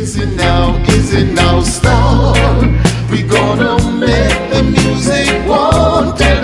Is it now start? We gonna make the music one. Tell